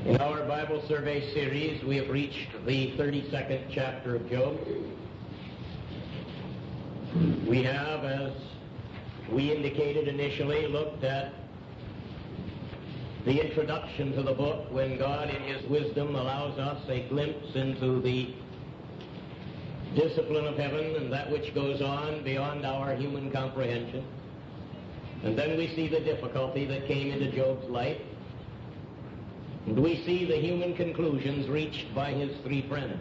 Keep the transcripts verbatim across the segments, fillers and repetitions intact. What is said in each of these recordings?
In our Bible survey series, we have reached the thirty-second chapter of Job. We have, as we indicated initially, looked at the introduction to the book when God, in His wisdom, allows us a glimpse into the discipline of heaven and that which goes on beyond our human comprehension. And then we see the difficulty that came into Job's life. And we see the human conclusions reached by his three friends.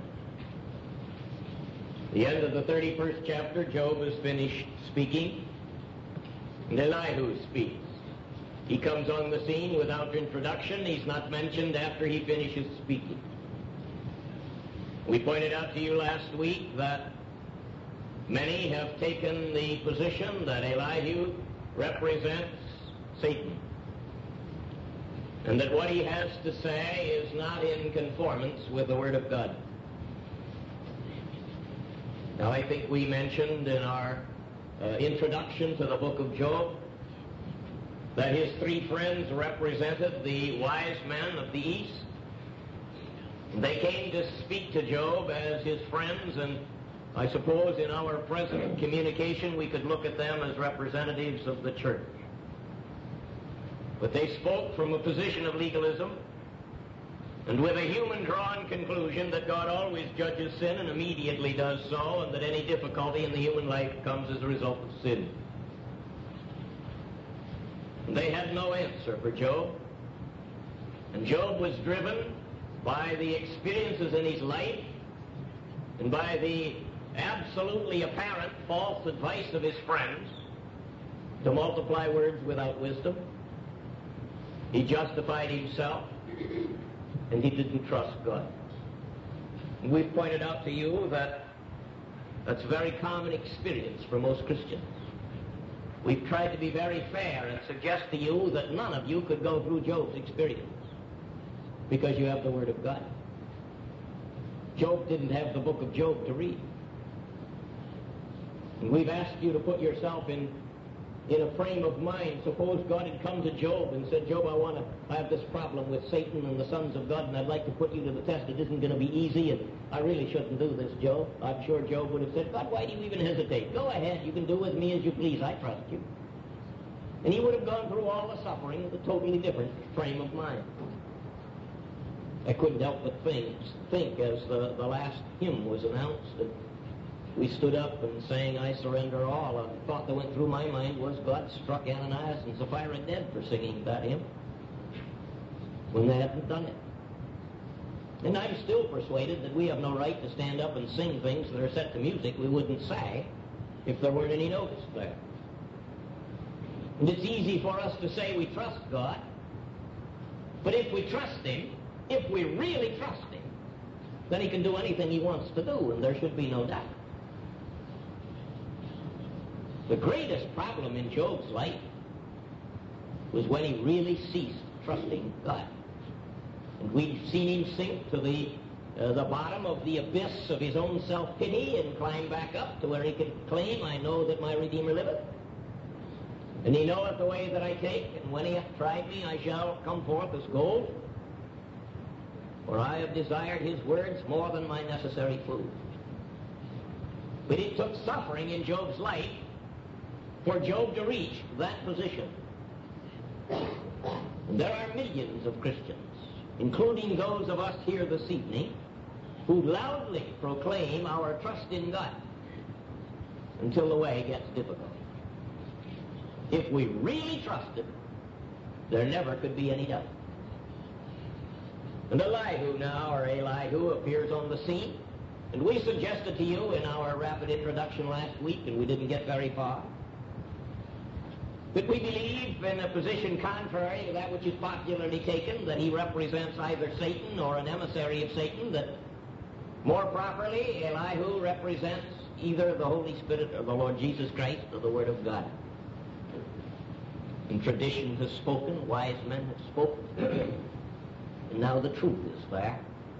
The end of the thirty-first chapter, Job has finished speaking, and Elihu speaks. He comes on the scene without introduction. He's not mentioned after he finishes speaking. We pointed out to you last week that many have taken the position that Elihu represents Satan, and that what he has to say is not in conformance with the Word of God. Now, I think we mentioned in our uh, introduction to the book of Job that his three friends represented the wise men of the East. They came to speak to Job as his friends, and I suppose in our present communication we could look at them as representatives of the church. But they spoke from a position of legalism and with a human-drawn conclusion that God always judges sin and immediately does so, and that any difficulty in the human life comes as a result of sin. And they had no answer for Job. And Job was driven by the experiences in his life and by the absolutely apparent false advice of his friends to multiply words without wisdom. He justified himself, and he didn't trust God. And we've pointed out to you that that's a very common experience for most Christians. We've tried to be very fair and suggest to you that none of you could go through Job's experience because you have the Word of God. Job didn't have the book of Job to read. And we've asked you to put yourself in in a frame of mind. Suppose God had come to Job and said, Job, I want to I have this problem with Satan and the sons of God, and I'd like to put you to the test. It isn't going to be easy, and I really shouldn't do this, Job. I'm sure Job would have said, God, why do you even hesitate? Go ahead. You can do with me as you please. I trust you. And he would have gone through all the suffering with a totally different frame of mind. I couldn't help but think, think as the, the last hymn was announced, and we stood up and sang, I surrender all. A thought that went through my mind was God struck Ananias and Sapphira dead for singing that hymn when they hadn't done it. And I'm still persuaded that we have no right to stand up and sing things that are set to music we wouldn't say if there weren't any notes there. And it's easy for us to say we trust God, but if we trust Him, if we really trust Him, then He can do anything He wants to do, and there should be no doubt. The greatest problem in Job's life was when he really ceased trusting God. And we've seen him sink to the uh, the bottom of the abyss of his own self-pity and climb back up to where he could claim, I know that my Redeemer liveth, and he knoweth the way that I take, and when he hath tried me, I shall come forth as gold, for I have desired his words more than my necessary food. But it took suffering in Job's life for Job to reach that position. And there are millions of Christians, including those of us here this evening, who loudly proclaim our trust in God until the way gets difficult. If we really trusted, there never could be any doubt. And Elihu now, or Elihu, appears on the scene, and we suggested to you in our rapid introduction last week, and we didn't get very far, that we believe in a position contrary to that which is popularly taken, that he represents either Satan or an emissary of Satan, that more properly Elihu represents either the Holy Spirit or the Lord Jesus Christ or the Word of God. And tradition has spoken, wise men have spoken, and now the truth is there.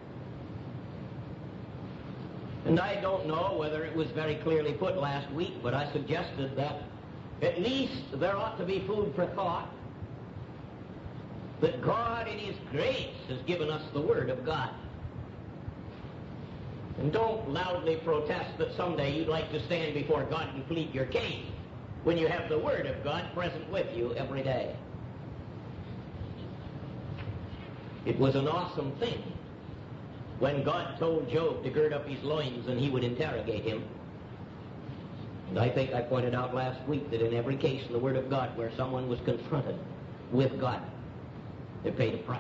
And I don't know whether it was very clearly put last week, but I suggested that at least there ought to be food for thought that God in His grace has given us the Word of God. And don't loudly protest that someday you'd like to stand before God and plead your case when you have the Word of God present with you every day. It was an awesome thing when God told Job to gird up his loins and He would interrogate him. And I think I pointed out last week that in every case in the Word of God where someone was confronted with God, they paid a price.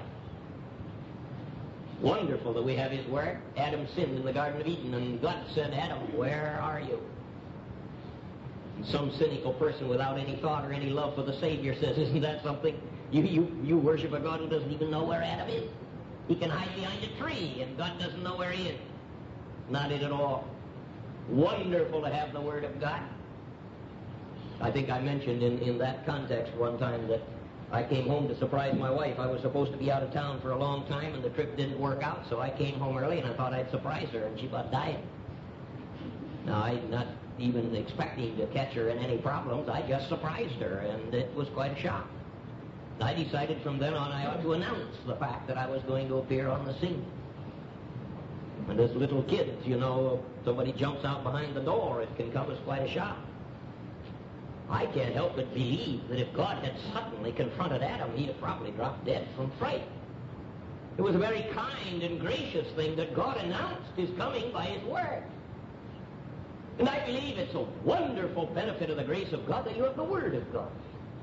Wonderful that we have His Word. Adam sinned in the Garden of Eden, and God said, Adam, where are you? And some cynical person without any thought or any love for the Savior says, isn't that something? You, you, you worship a God who doesn't even know where Adam is. He can hide behind a tree, and God doesn't know where He is. Not it at all. Wonderful to have the Word of God. I think I mentioned in, in that context one time that I came home to surprise my wife. I was supposed to be out of town for a long time, and the trip didn't work out, so I came home early, and I thought I'd surprise her, and she about died. Now, I'm not even expecting to catch her in any problems. I just surprised her, and it was quite a shock. I decided from then on I ought to announce the fact that I was going to appear on the scene. And as little kids, you know, somebody jumps out behind the door, it can come as quite a shock. I can't help but believe that if God had suddenly confronted Adam, he'd have probably dropped dead from fright. It was a very kind and gracious thing that God announced His coming by His Word. And I believe it's a wonderful benefit of the grace of God that you have the Word of God.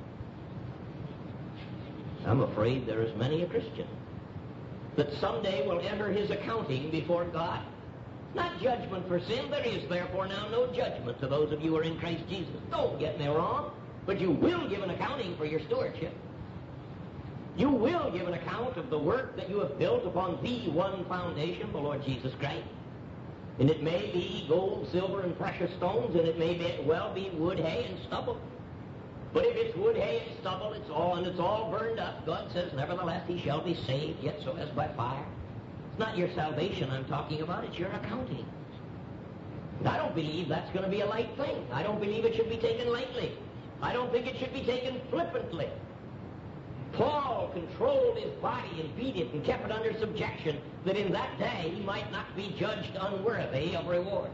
I'm afraid there is many a Christian that someday will enter his accounting before God. Not judgment for sin. There is therefore now no judgment to those of you who are in Christ Jesus. Don't get me wrong, but you will give an accounting for your stewardship. You will give an account of the work that you have built upon the one foundation, the Lord Jesus Christ. And it may be gold, silver, and precious stones, and it may be, well be wood, hay, and stubble. But if it's wood, hay, and stubble, it's all, and it's all burned up, God says, nevertheless, he shall be saved, yet so as by fire. It's not your salvation I'm talking about, it's your accounting. And I don't believe that's going to be a light thing. I don't believe it should be taken lightly. I don't think it should be taken flippantly. Paul controlled his body and beat it and kept it under subjection, that in that day he might not be judged unworthy of reward.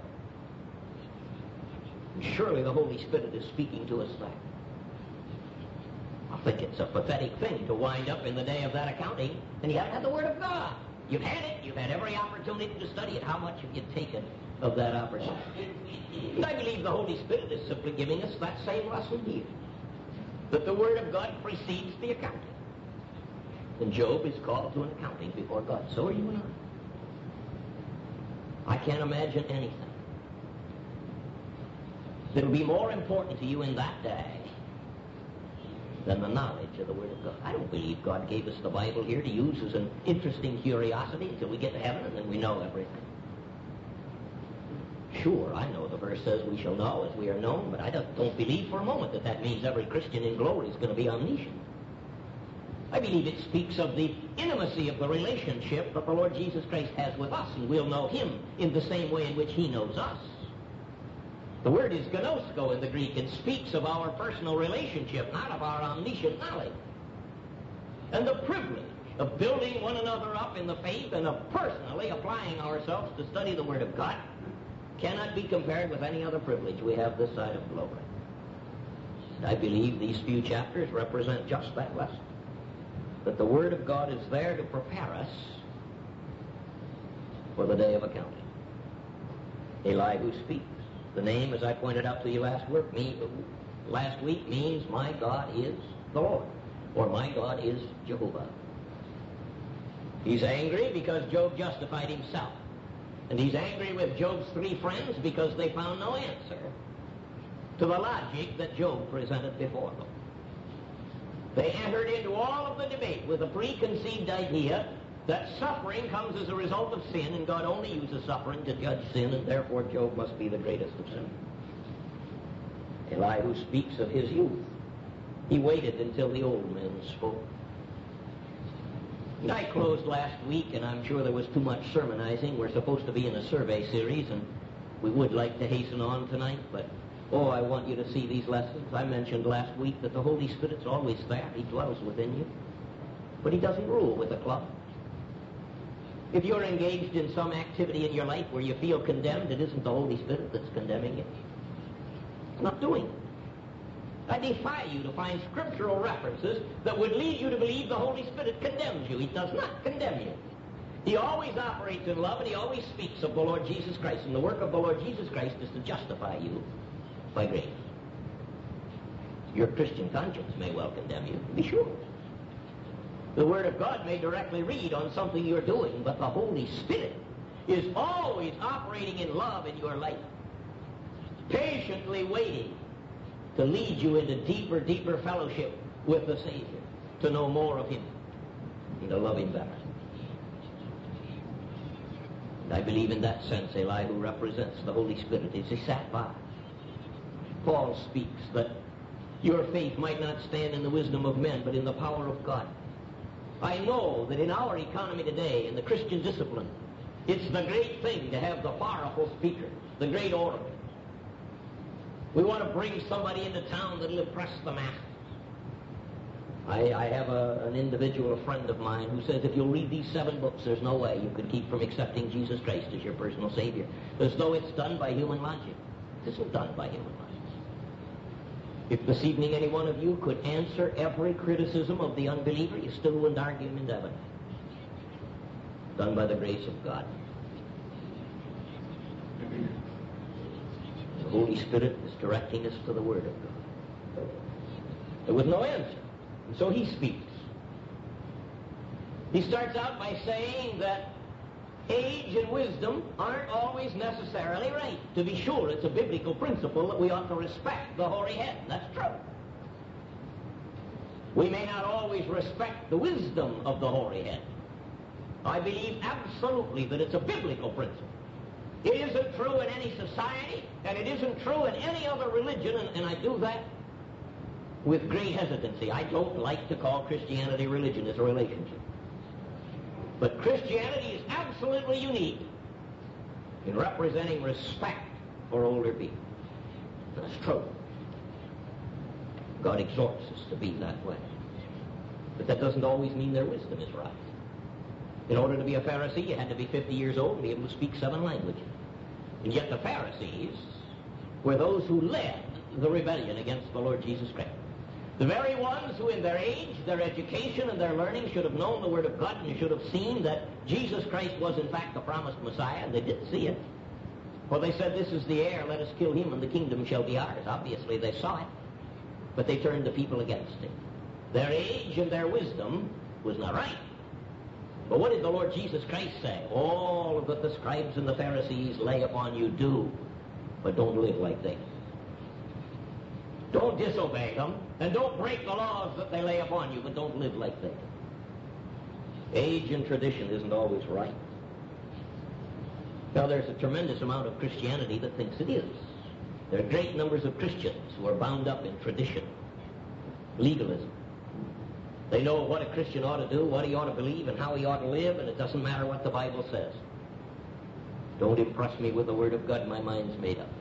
And surely the Holy Spirit is speaking to us there. I think it's a pathetic thing to wind up in the day of that accounting and you haven't had the Word of God. You've had it. You've had every opportunity to study it. How much have you taken of that opportunity? And I believe the Holy Spirit is simply giving us that same lesson here, that the Word of God precedes the accounting. And Job is called to an accounting before God. So are you and I. I can't imagine anything that will be more important to you in that day than the knowledge of the Word of God. I don't believe God gave us the Bible here to use as an interesting curiosity until we get to heaven and then we know everything. Sure, I know the verse says we shall know as we are known, but I don't, don't believe for a moment that that means every Christian in glory is going to be omniscient. I believe it speaks of the intimacy of the relationship that the Lord Jesus Christ has with us, and we'll know Him in the same way in which He knows us. The word is gnosko in the Greek. It speaks of our personal relationship, not of our omniscient knowledge. And the privilege of building one another up in the faith and of personally applying ourselves to study the Word of God cannot be compared with any other privilege we have this side of glory. And I believe these few chapters represent just that lesson, that the Word of God is there to prepare us for the day of accounting. Elihu speaks. The name, as I pointed out to you last week, me, last week means my God is the Lord, or my God is Jehovah. He's angry because Job justified himself. And he's angry with Job's three friends because they found no answer to the logic that Job presented before them. They entered into all of the debate with a preconceived idea that suffering comes as a result of sin, and God only uses suffering to judge sin, and therefore Job must be the greatest of sinners. Elihu speaks of his youth. He waited until the old men spoke. And I closed last week, and I'm sure there was too much sermonizing. We're supposed to be in a survey series, and we would like to hasten on tonight, but oh, I want you to see these lessons. I mentioned last week that the Holy Spirit's always there. He dwells within you. but he doesn't rule with a club. If you're engaged in some activity in your life where you feel condemned, it isn't the Holy Spirit that's condemning you. It's not doing it. I defy you to find scriptural references that would lead you to believe the Holy Spirit condemns you. He does not condemn you. He always operates in love, and he always speaks of the Lord Jesus Christ. And the work of the Lord Jesus Christ is to justify you by grace. Your Christian conscience may well condemn you, be sure. The Word of God may directly read on something you're doing, but the Holy Spirit is always operating in love in your life, patiently waiting to lead you into deeper, deeper fellowship with the Savior, to know more of Him, and to love Him better. And I believe in that sense Elihu represents the Holy Spirit as he sat by. Paul speaks that your faith might not stand in the wisdom of men, but in the power of God. I know that in our economy today, in the Christian discipline, it's the great thing to have the powerful speaker, the great orator. We want to bring somebody into town that will impress the masses. I, I have a, an individual, a friend of mine, who says if you'll read these seven books, there's no way you could keep from accepting Jesus Christ as your personal Savior. As though it's done by human logic. It isn't done by human logic. If this evening any one of you could answer every criticism of the unbeliever, you still wouldn't argue him into heaven. Done by the grace of God. The Holy Spirit is directing us to the Word of God. There was no answer. And so he speaks. He starts out by saying that age and wisdom aren't always necessarily right. To be sure, it's a biblical principle that we ought to respect the hoary head. That's true. We may not always respect the wisdom of the hoary head. I believe absolutely that it's a biblical principle. It isn't true in any society, and it isn't true in any other religion, and, and I do that with great hesitancy. I don't like to call Christianity religion. It's a relationship. But Christianity is absolutely unique in representing respect for older people. That's true. God exhorts us to be that way. But that doesn't always mean their wisdom is right. In order to be a Pharisee, you had to be fifty years old and be able to speak seven languages. And yet the Pharisees were those who led the rebellion against the Lord Jesus Christ. The very ones who in their age, their education, and their learning should have known the Word of God and should have seen that Jesus Christ was in fact the promised Messiah, and they didn't see it. For they said, this is the heir, let us kill him and the kingdom shall be ours. Obviously they saw it, but they turned the people against him. Their age and their wisdom was not right. But what did the Lord Jesus Christ say? All that the scribes and the Pharisees lay upon you do, but don't live like they do. Don't disobey them, and don't break the laws that they lay upon you, but don't live like they do. Age and tradition isn't always right. Now, there's a tremendous amount of Christianity that thinks it is. There are great numbers of Christians who are bound up in tradition, legalism. They know what a Christian ought to do, what he ought to believe, and how he ought to live, and it doesn't matter what the Bible says. Don't impress me with the Word of God, my mind's made up.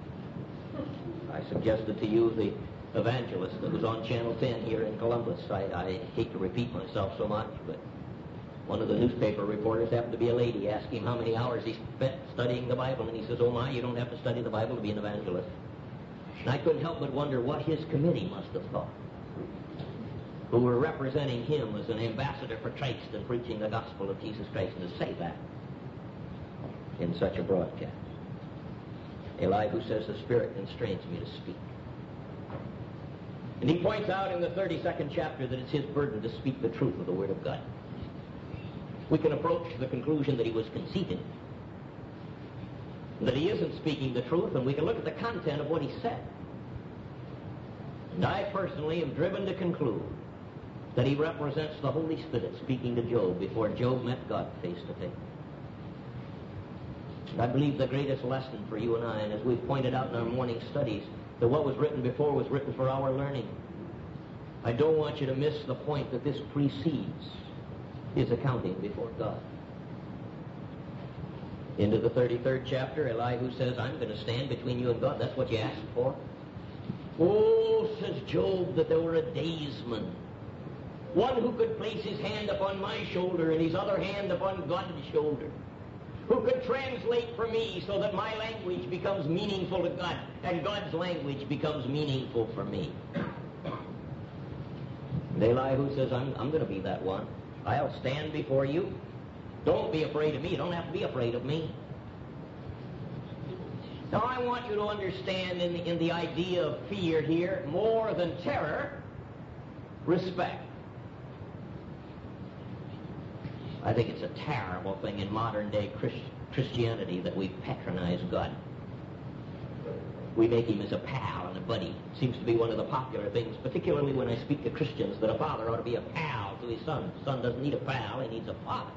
I suggested to you the evangelist that was on Channel ten here in Columbus. I, I hate to repeat myself so much, but one of the newspaper reporters happened to be a lady, asking him how many hours he spent studying the Bible, and he says, oh my, you don't have to study the Bible to be an evangelist. And I couldn't help but wonder what his committee must have thought, who were representing him as an ambassador for Christ and preaching the gospel of Jesus Christ, and to say that in such a broadcast. Elihu says, the Spirit constrains me to speak. And he points out in the thirty-second chapter that it's his burden to speak the truth of the Word of God. We can approach the conclusion that he was conceited, that he isn't speaking the truth, and we can look at the content of what he said. And I personally am driven to conclude that he represents the Holy Spirit speaking to Job before Job met God face to face. I believe the greatest lesson for you and I, and as we've pointed out in our morning studies, that what was written before was written for our learning. I don't want you to miss the point that this precedes his accounting before God. Into the thirty-third chapter, Elihu says, I'm going to stand between you and God. That's what you asked for. Oh, says Job, that there were a daysman One who could place his hand upon my shoulder and his other hand upon God's shoulder. Who could translate for me so that my language becomes meaningful to God and God's language becomes meaningful for me. And Elihu says, I'm, I'm going to be that one. I'll stand before you. Don't be afraid of me. You don't have to be afraid of me. Now, I want you to understand in the, in the idea of fear here, more than terror, respect. I think it's a terrible thing in modern-day Christ- Christianity that we patronize God. We make him as a pal and a buddy. It seems to be one of the popular things, particularly when I speak to Christians, that a father ought to be a pal to his son. The son doesn't need a pal, he needs a father.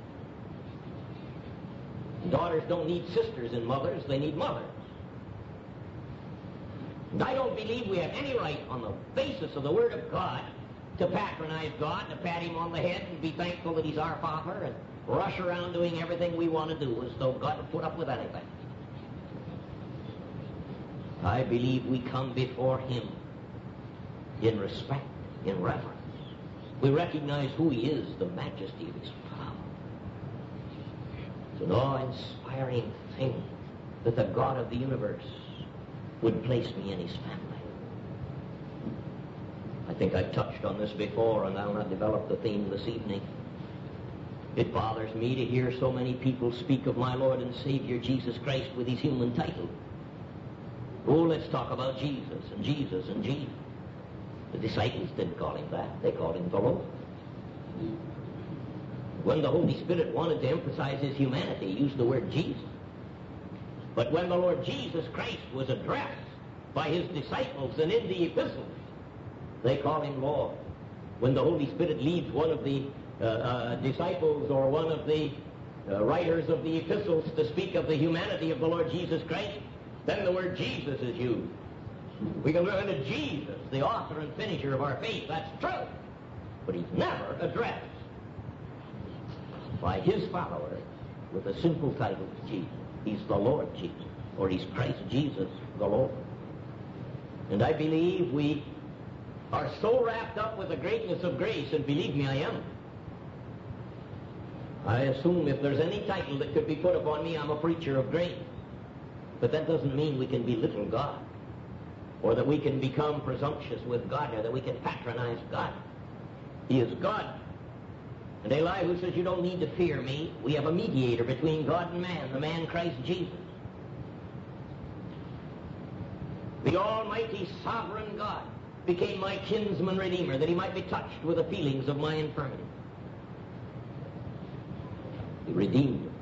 Daughters don't need sisters and mothers, they need mothers. And I don't believe we have any right on the basis of the Word of God to patronize God, to pat him on the head and be thankful that he's our Father and rush around doing everything we want to do as though God would put up with anything. I believe we come before him in respect, in reverence. We recognize who he is, the majesty of his power. It's an awe-inspiring thing that the God of the universe would place me in his family. I think I've touched on this before, and I'll not develop the theme this evening. It bothers me to hear so many people speak of my Lord and Savior Jesus Christ with his human title. Oh, let's talk about Jesus and Jesus and Jesus. The disciples didn't call him that. They called him the Lord. When the Holy Spirit wanted to emphasize his humanity, he used the word Jesus. But when the Lord Jesus Christ was addressed by his disciples and in the epistles, they call him Lord. When the Holy Spirit leads one of the uh, uh, disciples or one of the uh, writers of the epistles to speak of the humanity of the Lord Jesus Christ, then the word Jesus is used. We can learn to Jesus, the author and finisher of our faith. That's true. But he's never addressed by his followers with a simple title, Jesus. He's the Lord Jesus, or he's Christ Jesus the Lord. And I believe we are so wrapped up with the greatness of grace, and believe me, I am. I assume if there's any title that could be put upon me, I'm a preacher of grace. But that doesn't mean we can belittle God, or that we can become presumptuous with God, or that we can patronize God. He is God. And Elihu says, you don't need to fear me. We have a mediator between God and man, the man Christ Jesus. The almighty sovereign God became my kinsman redeemer, that he might be touched with the feelings of my infirmity. He redeemed him.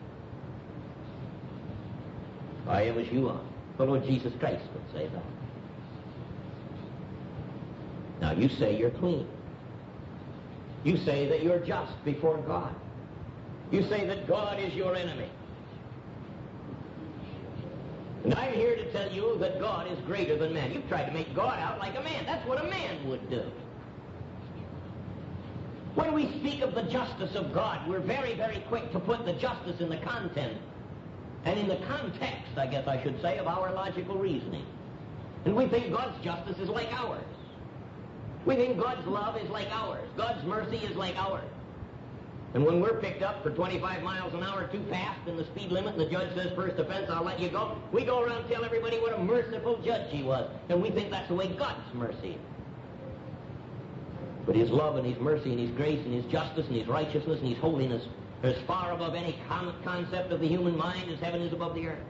I am as you are. The Lord Jesus Christ would say that. Now you say you're clean. You say that you're just before God. You say that God is your enemy. And I'm here to tell you that God is greater than man. You've tried to make God out like a man. That's what a man would do. When we speak of the justice of God, we're very, very quick to put the justice in the content and in the context, I guess I should say, of our logical reasoning. And we think God's justice is like ours. We think God's love is like ours. God's mercy is like ours. And when we're picked up for twenty-five miles an hour too fast in the speed limit and the judge says, first offense, I'll let you go, we go around and tell everybody what a merciful judge he was. And we think that's the way God's mercy is. But his love and his mercy and his grace and his justice and his righteousness and his holiness are as far above any con- concept of the human mind as heaven is above the earth.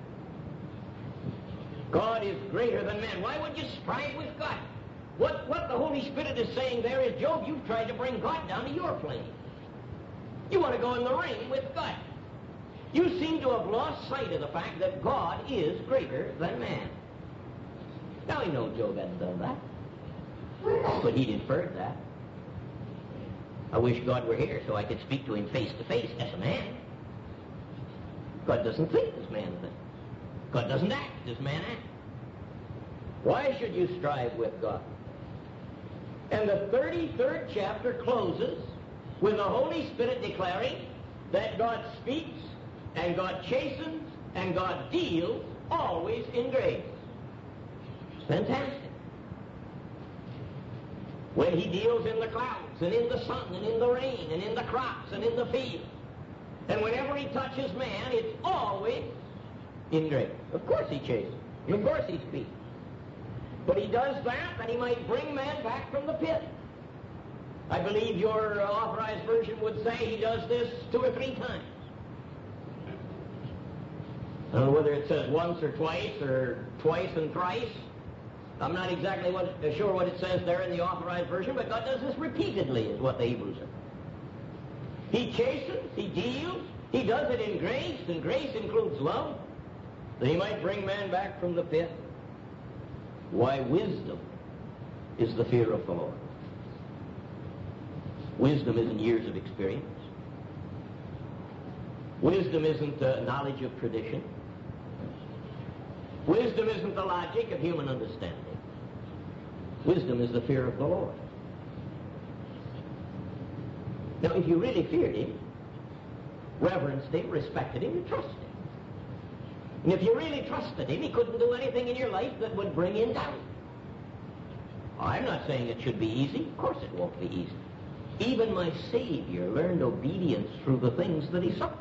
God is greater than man. Why would you strive with God? What, what the Holy Spirit is saying there is, Job, you've tried to bring God down to your plane. You want to go in the ring with God. You seem to have lost sight of the fact that God is greater than man. Now, I know Job hadn't done that, but he'd inferred that. I wish God were here so I could speak to him face to face as a man. God doesn't think as man thinks. God doesn't act as man acts. Why should you strive with God? And the thirty-third chapter closes with the Holy Spirit declaring that God speaks and God chastens and God deals always in grace. It's fantastic. When he deals in the clouds and in the sun and in the rain and in the crops and in the field. And whenever he touches man, it's always in grace. Of course he chases. Of course he speaks. But he does that that he might bring man back from the pit. I believe your uh, Authorized Version would say he does this two or three times. I don't know whether it says once or twice or twice and thrice. I'm not exactly what, uh, sure what it says there in the Authorized Version, but God does this repeatedly, is what the Hebrews say. He chastens, he deals, he does it in grace, and grace includes love, that he might bring man back from the pit. Why, wisdom is the fear of the Lord. Wisdom isn't years of experience. Wisdom isn't uh, knowledge of tradition. Wisdom isn't the logic of human understanding. Wisdom is the fear of the Lord. Now, if you really feared him, reverenced him, respected him, you trusted him. And if you really trusted him, he couldn't do anything in your life that would bring in doubt. I'm not saying it should be easy. Of course it won't be easy. Even my Savior learned obedience through the things that he suffered.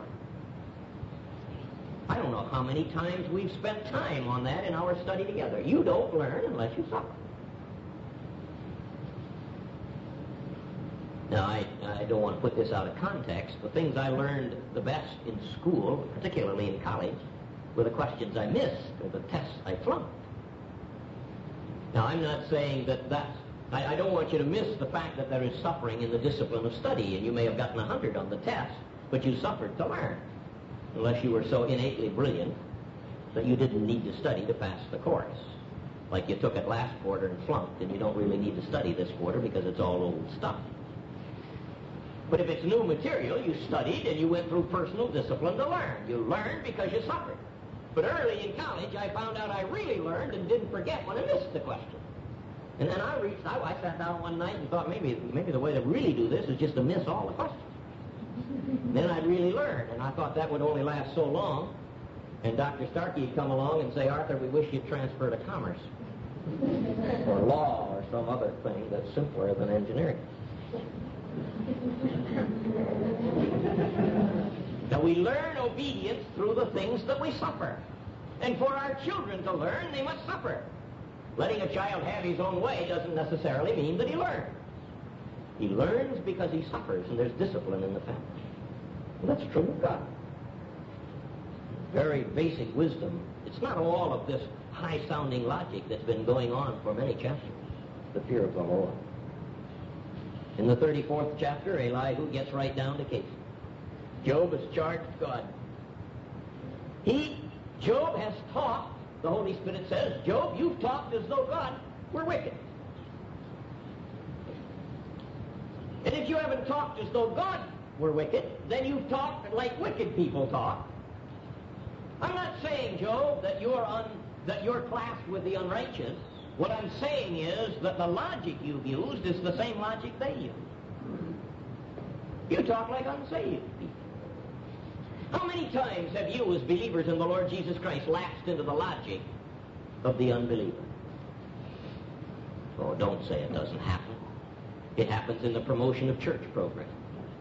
I don't know how many times we've spent time on that in our study together. You don't learn unless you suffer. Now, I, I don't want to put this out of context. The things I learned the best in school, particularly in college, were the questions I missed or the tests I flunked. Now, I'm not saying that that's... I, I don't want you to miss the fact that there is suffering in the discipline of study, and you may have gotten a hundred on the test, but you suffered to learn, unless you were so innately brilliant that you didn't need to study to pass the course. Like you took it last quarter and flunked, and you don't really need to study this quarter because it's all old stuff. But if it's new material, you studied and you went through personal discipline to learn. You learned because you suffered. But early in college, I found out I really learned and didn't forget when I missed the question. And then I reached out, I sat down one night and thought maybe maybe the way to really do this is just to miss all the questions. Then I'd really learn, and I thought that would only last so long. And Doctor Starkey would come along and say, Arthur, we wish you'd transfer to commerce. Or law, or some other thing that's simpler than engineering. Now, we learn obedience through the things that we suffer. And for our children to learn, they must suffer. Letting a child have his own way doesn't necessarily mean that he learns. He learns because he suffers, and there's discipline in the family. And that's true of God. Very basic wisdom. It's not all of this high-sounding logic that's been going on for many chapters. The fear of the Lord. In the thirty-fourth chapter, Elihu gets right down to case. Job has charged God. He, Job has talked, the Holy Spirit says, Job, you've talked as though God were wicked. And if you haven't talked as though God were wicked, then you've talked like wicked people talk. I'm not saying, Job, that you're, un, that you're classed with the unrighteous. What I'm saying is that the logic you've used is the same logic they use. You talk like unsaved people. How many times have you, as believers in the Lord Jesus Christ, lapsed into the logic of the unbeliever? Oh, don't say it doesn't happen. It happens in the promotion of church programs.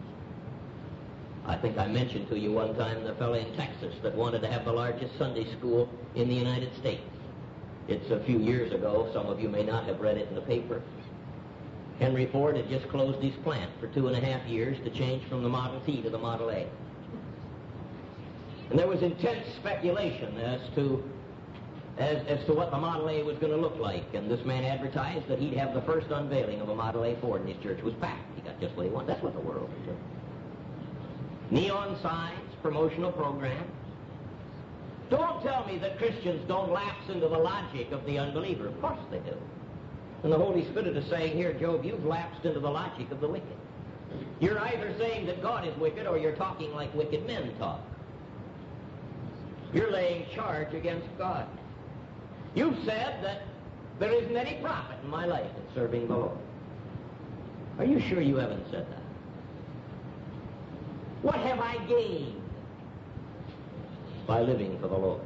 I think I mentioned to you one time the fellow in Texas that wanted to have the largest Sunday school in the United States. It's a few years ago. Some of you may not have read it in the paper. Henry Ford had just closed his plant for two and a half years to change from the Model T to the Model A. And there was intense speculation as to as, as to what the Model A was going to look like. And this man advertised that he'd have the first unveiling of a Model A Ford, and his church was packed. He got just what he wanted. That's what the world is doing. Neon signs, promotional programs. Don't tell me that Christians don't lapse into the logic of the unbeliever. Of course they do. And the Holy Spirit is saying here, Job, you've lapsed into the logic of the wicked. You're either saying that God is wicked or you're talking like wicked men talk. You're laying charge against God. You've said that there isn't any profit in my life in serving the Lord. Are you sure you haven't said that? What have I gained by living for the Lord?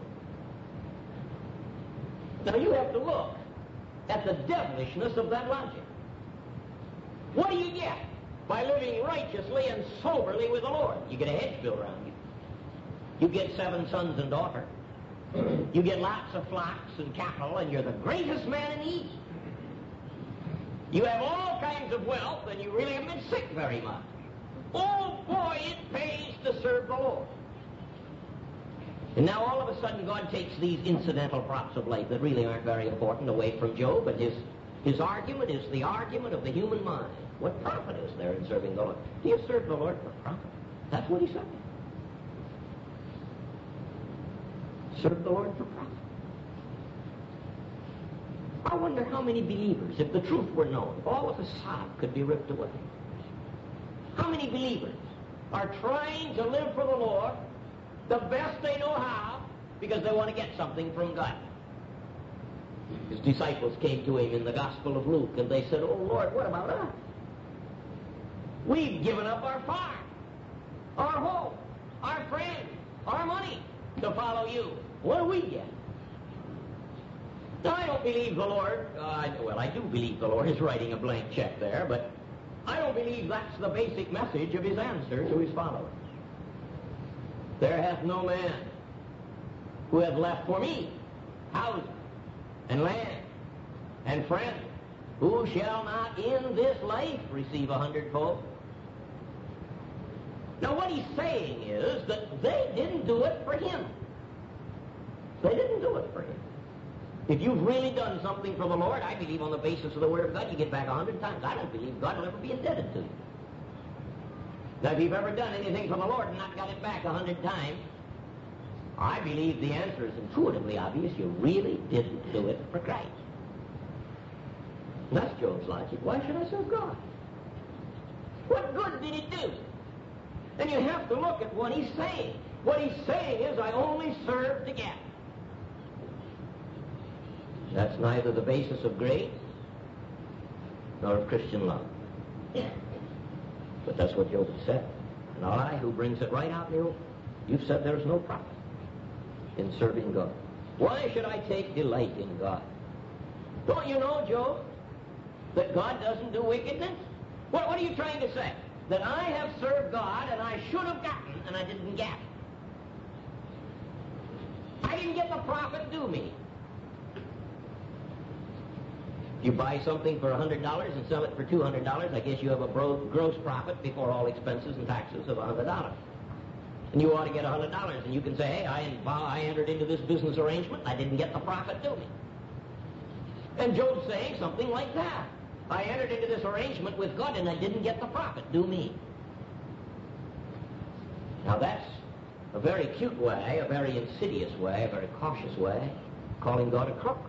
Now you have to look at the devilishness of that logic. What do you get by living righteously and soberly with the Lord. You get a hedge built around you. You get seven sons and daughters. You get lots of flocks and cattle, and you're the greatest man in the East. You have all kinds of wealth, and you really haven't been sick very much. Oh, boy, it pays to serve the Lord. And now all of a sudden God takes these incidental props of life that really aren't very important away from Job, and his, his argument is the argument of the human mind. What profit is there in serving the Lord? Do you serve the Lord for profit? That's what he said. Serve the Lord for profit. I wonder how many believers, if the truth were known, if all of the sod could be ripped away, how many believers are trying to live for the Lord the best they know how because they want to get something from God? His disciples came to him in the Gospel of Luke, and they said, "Oh, Lord, what about us? We've given up our farm, our home, our friends, our money to follow you. What do we get?" Now, I don't believe the Lord, uh, I, well, I do believe the Lord is writing a blank check there, but I don't believe that's the basic message of his answer to his followers. There hath no man who hath left for me houses and land and friends, who shall not in this life receive a hundredfold. Now, what he's saying is that they didn't do it for him. They didn't do it for him. If you've really done something for the Lord, I believe on the basis of the Word of God, you get back a hundred times. I don't believe God will ever be indebted to you. Now, if you've ever done anything for the Lord and not got it back a hundred times, I believe the answer is intuitively obvious. You really didn't do it for Christ. And that's Job's logic. Why should I serve God? What good did it do? And you have to look at what he's saying. What he's saying is, I only serve to get. That's neither the basis of grace nor of Christian love. But that's what Job said. And I, who brings it right out in the open, you've said there's no profit in serving God. Why should I take delight in God? Don't you know, Job, that God doesn't do wickedness? What, what are you trying to say? That I have served God and I should have gotten and I didn't get. I didn't get the profit due me. You buy something for one hundred dollars and sell it for two hundred dollars, I guess you have a bro- gross profit before all expenses and taxes of one hundred dollars. And you ought to get one hundred dollars, and you can say, hey, I, I entered into this business arrangement, I didn't get the profit due me. And Job's saying something like that. I entered into this arrangement with God, and I didn't get the profit due me. Now that's a very cute way, a very insidious way, a very cautious way, calling God a crook.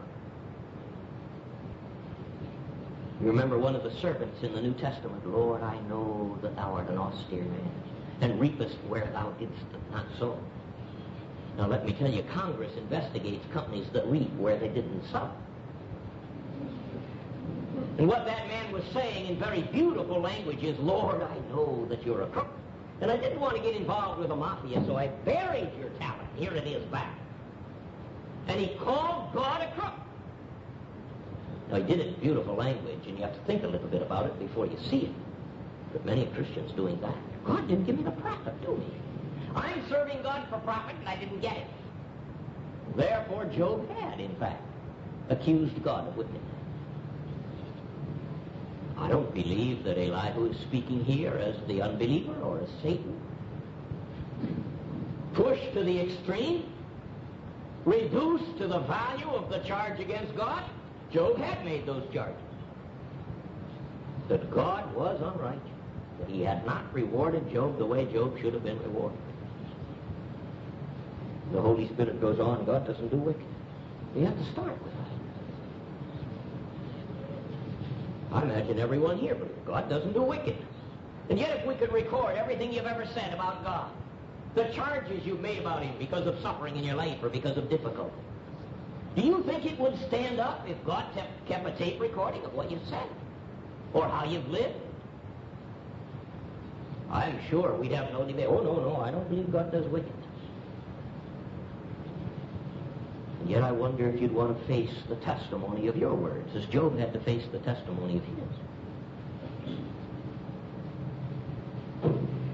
You remember one of the servants in the New Testament, Lord, I know that thou art an austere man, and reapest where thou didst not sow. Now let me tell you, Congress investigates companies that reap where they didn't sow. And what that man was saying in very beautiful language is, Lord, I know that you're a crook, and I didn't want to get involved with the mafia, so I buried your talent. Here it is back. And he called God a crook. Now, he did it in beautiful language, and you have to think a little bit about it before you see it. But many Christians doing that. God didn't give me the profit, do me. I'm serving God for profit, and I didn't get it. Therefore, Job had, in fact, accused God of wickedness. I don't believe that Elihu is speaking here as the unbeliever or as Satan. Pushed to the extreme, reduced to the value of the charge against God, Job had made those charges. That God was unrighteous, that he had not rewarded Job the way Job should have been rewarded. The Holy Spirit goes on, God doesn't do wickedness. You have to start with that. I imagine everyone here believes God doesn't do wickedness. And yet if we could record everything you've ever said about God, the charges you've made about him because of suffering in your life or because of difficulty, do you think it would stand up if God kept a tape recording of what you said or how you've lived? I'm sure we'd have no debate. Oh, no, no, I don't believe God does wickedness. And yet I wonder if you'd want to face the testimony of your words, as Job had to face the testimony of his.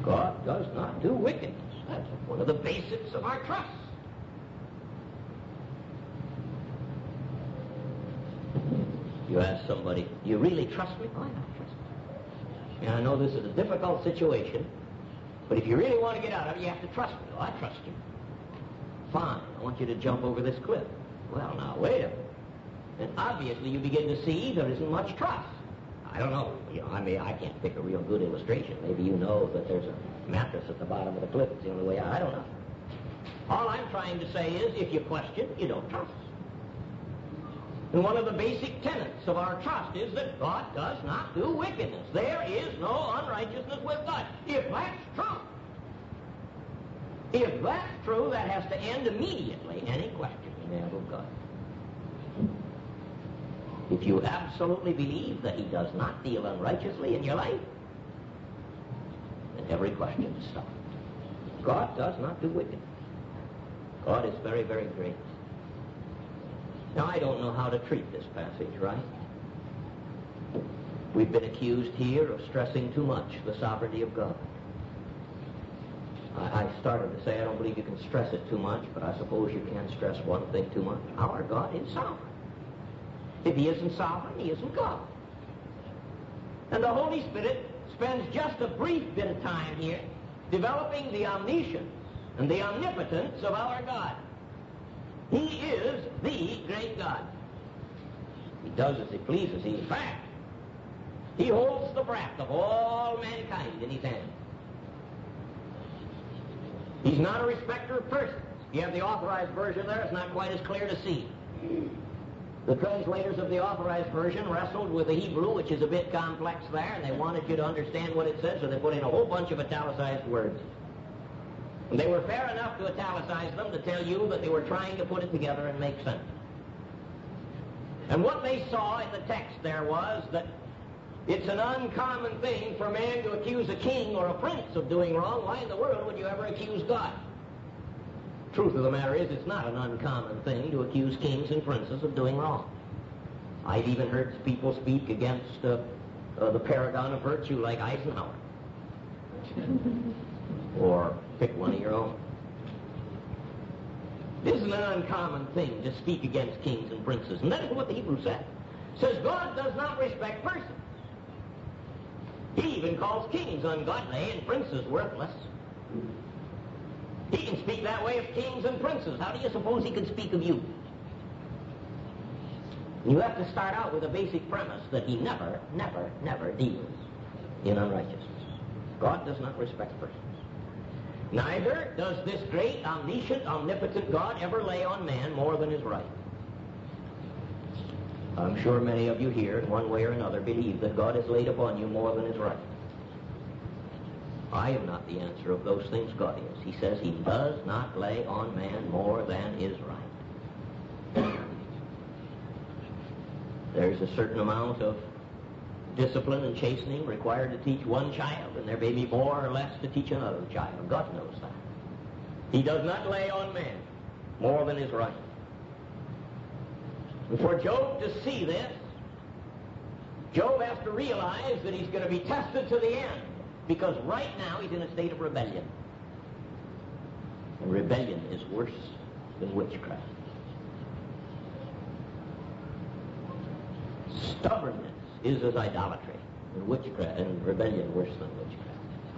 God does not do wickedness. That's one of the basics of our trust. You ask somebody, do you really trust me? Why not trust me? And I know this is a difficult situation, but if you really want to get out of it, you have to trust me. Oh, I trust you. Fine, I want you to jump over this cliff. Well, now, wait a minute. And obviously you begin to see there isn't much trust. I don't know. You know, I mean, I can't pick a real good illustration. Maybe you know that there's a mattress at the bottom of the cliff. It's the only way out. I don't know. All I'm trying to say is, if you question, you don't trust. And one of the basic tenets of our trust is that God does not do wickedness. There is no unrighteousness with God. If that's true, if that's true, that has to end immediately any question you may have of God. If you absolutely believe that he does not deal unrighteously in your life, then every question is stopped. God does not do wickedness. God is very, very great. Now, I don't know how to treat this passage, right? We've been accused here of stressing too much the sovereignty of God. I, I started to say I don't believe you can stress it too much, but I suppose you can stress one thing too much. Our God is sovereign. If he isn't sovereign, he isn't God. And the Holy Spirit spends just a brief bit of time here developing the omniscience and the omnipotence of our God. He is the great God. He does as he pleases. He, in fact, he holds the breath of all mankind in his hand. He's not a respecter of persons. You have the Authorized Version there. It's not quite as clear to see. The translators of the Authorized Version wrestled with the Hebrew, which is a bit complex there, and they wanted you to understand what it said, so they put in a whole bunch of italicized words. And they were fair enough to italicize them to tell you that they were trying to put it together and make sense. And what they saw in the text there was that it's an uncommon thing for a man to accuse a king or a prince of doing wrong. Why in the world would you ever accuse God? Truth of the matter is, it's not an uncommon thing to accuse kings and princes of doing wrong. I've even heard people speak against uh, uh, the paragon of virtue like Eisenhower. Or pick one of your own. This is an uncommon thing to speak against kings and princes. And that is what the Hebrew said. It says God does not respect persons. He even calls kings ungodly and princes worthless. He can speak that way of kings and princes. How do you suppose he can speak of you? You have to start out with a basic premise that he never, never, never deals in unrighteousness. God does not respect persons. Neither does this great, omniscient, omnipotent God ever lay on man more than is right. I'm sure many of you here, in one way or another, believe that God has laid upon you more than is right. I am not the answer of those things. God is. He says he does not lay on man more than is right. There's a certain amount of discipline and chastening required to teach one child, and there may be more or less to teach another child. God knows that. He does not lay on man more than is right. And for Job to see this, Job has to realize that he's going to be tested to the end, because right now he's in a state of rebellion. And rebellion is worse than witchcraft. Stubbornness is as idolatry, and witchcraft and rebellion worse than witchcraft.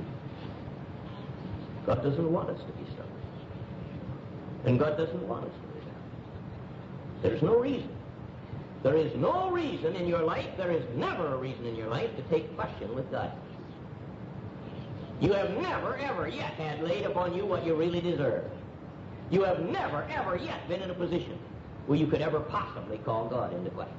God doesn't want us to be stubborn. And God doesn't want us to rebel. There's no reason. There is no reason in your life, there is never a reason in your life to take question with God. You have never, ever yet had laid upon you what you really deserve. You have never, ever yet been in a position where you could ever possibly call God into question.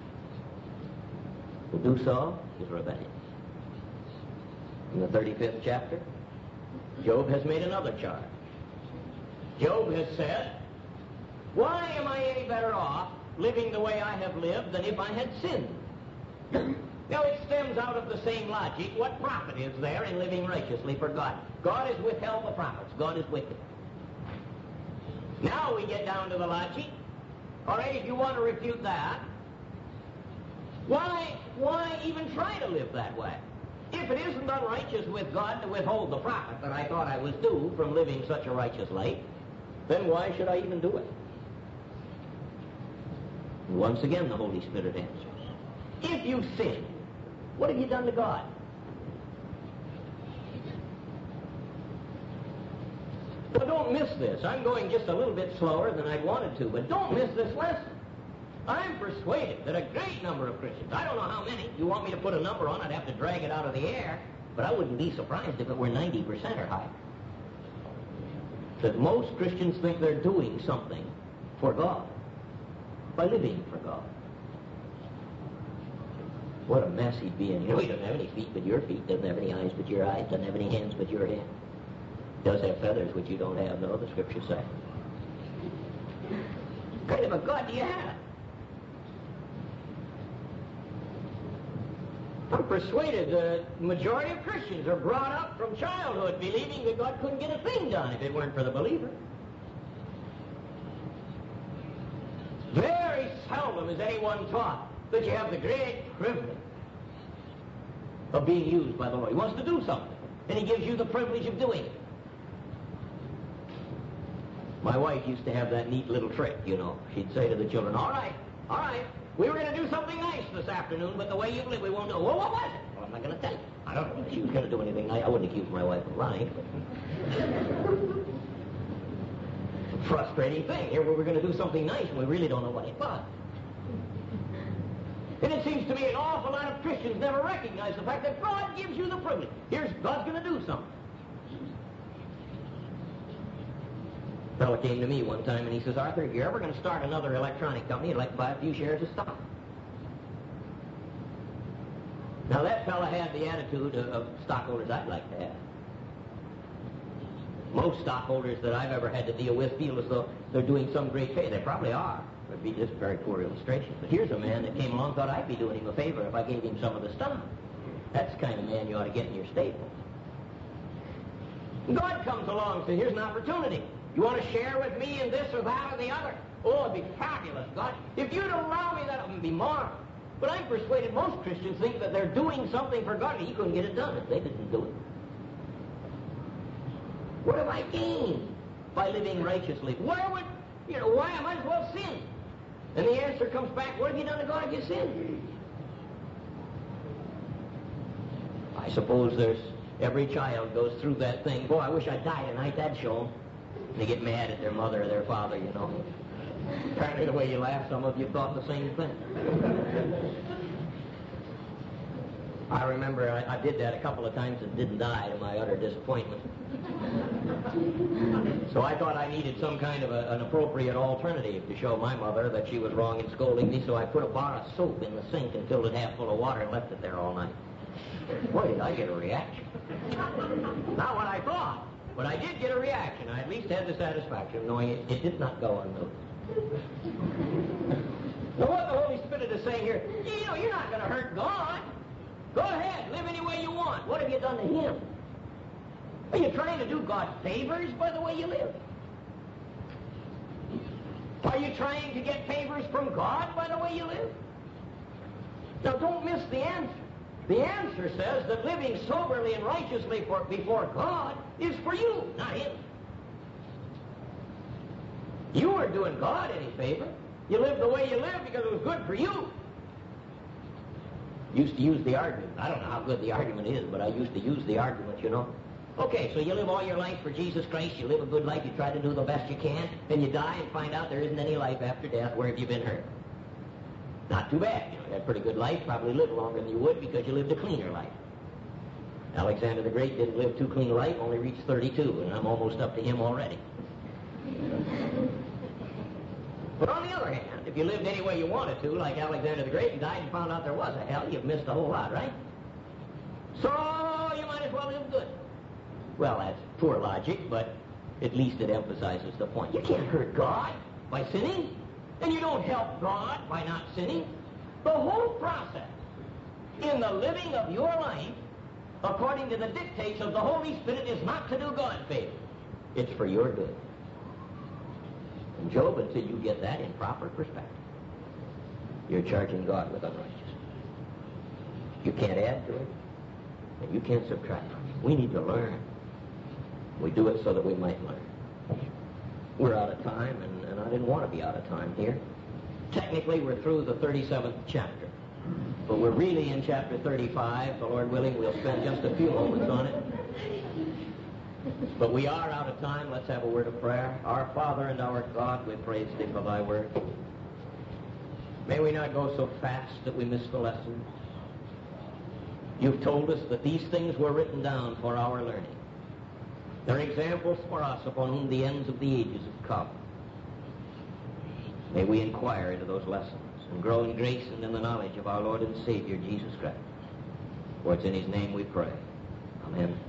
To do so is rebellion. In the thirty-fifth chapter, Job has made another charge. Job has said, why am I any better off living the way I have lived than if I had sinned? Now, it stems out of the same logic. What profit is there in living righteously for God? God has withheld the prophets. God is wicked. Now we get down to the logic. All right, if you want to refute that, why, why even try to live that way? If it isn't unrighteous with God to withhold the profit that I thought I was due from living such a righteous life, then why should I even do it? And once again, the Holy Spirit answers. If you sin, what have you done to God? But don't miss this. I'm going just a little bit slower than I'd wanted to, but don't miss this lesson. I'm persuaded that a great number of Christians, I don't know how many, you want me to put a number on, I'd have to drag it out of the air, but I wouldn't be surprised if it were ninety percent or higher. That most Christians think they're doing something for God by living for God. What a mess he'd be in. You know, he doesn't have any feet but your feet, doesn't have any eyes but your eyes, doesn't have any hands but your hands. Does have feathers which you don't have, no, the Scriptures say. What kind of a God do you have? I'm persuaded the majority of Christians are brought up from childhood believing that God couldn't get a thing done if it weren't for the believer. Very seldom is anyone taught that you have the great privilege of being used by the Lord. He wants to do something, and he gives you the privilege of doing it. My wife used to have that neat little trick, you know. She'd say to the children, all right, all right, we were going to do something nice this afternoon, but the way you live, we won't do it. Well, what was it? Well, I'm not going to tell you. I don't know if she was going to do anything nice. I wouldn't accuse my wife of lying. Frustrating thing. Here we were going to do something nice, and we really don't know what it was. And it seems to me an awful lot of Christians never recognize the fact that God gives you the privilege. Here's God's going to do something. A fellow came to me one time and he says, Arthur, if you're ever going to start another electronic company, I'd like to buy a few shares of stock. Now that fellow had the attitude of, of stockholders I'd like to have. Most stockholders that I've ever had to deal with feel as though they're doing some great favor. They probably are. It would be just a very poor illustration. But here's a man that came along and thought I'd be doing him a favor if I gave him some of the stock. That's the kind of man you ought to get in your stable. God comes along and says, here's an opportunity. You want to share with me in this or that or the other? Oh, it'd be fabulous, God. If you'd allow me that, it would be marvelous. But I'm persuaded most Christians think that they're doing something for God and he couldn't get it done if they didn't do it. What have I gained by living righteously? Why would, you know, why I might as well sin? And the answer comes back, what have you done to God if you sin? I suppose there's, every child goes through that thing. Boy, I wish I died tonight, that'd show them. And they get mad at their mother or their father, you know. Apparently the way you laugh, some of you thought the same thing. I remember I, I did that a couple of times and didn't die to my utter disappointment. So I thought I needed some kind of a, an appropriate alternative to show my mother that she was wrong in scolding me, so I put a bar of soap in the sink and filled it half full of water and left it there all night. Boy, did I get a reaction. Not what I thought, but I did get a reaction. I at least had the satisfaction of knowing it, it did not go unnoticed. Now what the Holy Spirit is saying here, you know, you're not going to hurt God. Go ahead, live any way you want. What have you done to him? Are you trying to do God favors by the way you live? Are you trying to get favors from God by the way you live? Now don't miss the answer. The answer says that living soberly and righteously for, before God is for you, not him. You weren't doing God any favor. You lived the way you lived because it was good for you. Used to use the argument. I don't know how good the argument is, but I used to use the argument, you know. Okay, so you live all your life for Jesus Christ, you live a good life, you try to do the best you can, and you die and find out there isn't any life after death. Where have you been hurt? Not too bad. You know, you had a pretty good life, probably lived longer than you would because you lived a cleaner life. Alexander the Great didn't live too clean a life, only reached thirty-two, and I'm almost up to him already. But on the other hand, if you lived any way you wanted to, like Alexander the Great, and died and found out there was a hell, you've missed a whole lot, right? So you might as well live good. Well, that's poor logic, but at least it emphasizes the point. You can't hurt God by sinning, and you don't help God by not sinning. The whole process in the living of your life, according to the dictates of the Holy Spirit, is not to do God favor. It's for your good. And Job, until you get that in proper perspective, you're charging God with unrighteousness. You can't add to it. And you can't subtract from it. We need to learn. We do it so that we might learn. We're out of time, and, and I didn't want to be out of time here. Technically, we're through the thirty-seventh chapter. But we're really in chapter thirty-five. The Lord willing, we'll spend just a few moments on it. But we are out of time. Let's have a word of prayer. Our Father and our God, we praise Thee for Thy word. May we not go so fast that we miss the lessons. You've told us that these things were written down for our learning. They're examples for us upon whom the ends of the ages have come. May we inquire into those lessons and grow in grace and in the knowledge of our Lord and Savior, Jesus Christ. For it's in His name we pray. Amen.